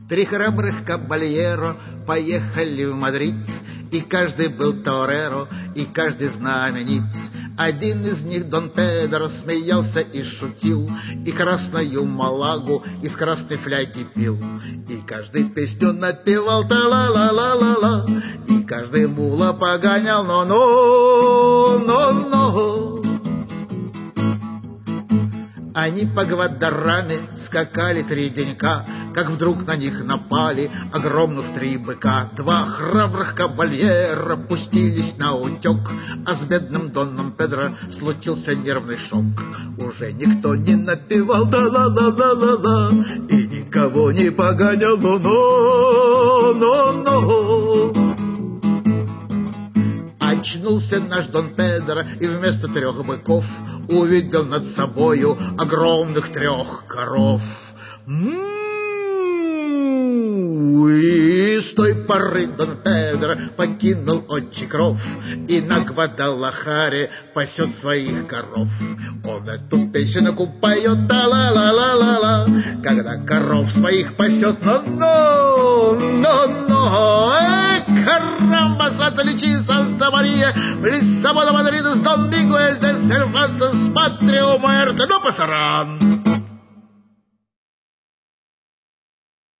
Три храбрых кабальеро поехали в Мадрид, и каждый был тореро, и каждый знаменит. Один из них, Дон Педро, смеялся и шутил, и красную малагу из красной фляги пил. И каждый песню напевал та-ла-ла-ла-ла-ла, и каждый мула погонял но-но-но-но. Они по Гвадараме скакали 3 денька, как вдруг на них напали огромных 3 быка. 2 храбрых кабальера пустились на утек, а с бедным Доном Педро случился нервный шок. Уже никто не напевал да-ла-ла-ла-ла-ла, и никого не погонял но-но-но-но. Очнулся наш Дон Педро и вместо 3 быков увидел над собою огромных 3 коров. И с той поры Дон Педро покинул отчий кров и на Гвадалахаре пасет своих коров. Он эту песенку поет та-ла-ла-ла-ла-ла, когда коров своих пасет но-но-но-но. Caramba, Santa Lucia, Santa Maria, Lissabona, Madrid, Don Miguel de Cervantes, Patria o muerte, no pasarán.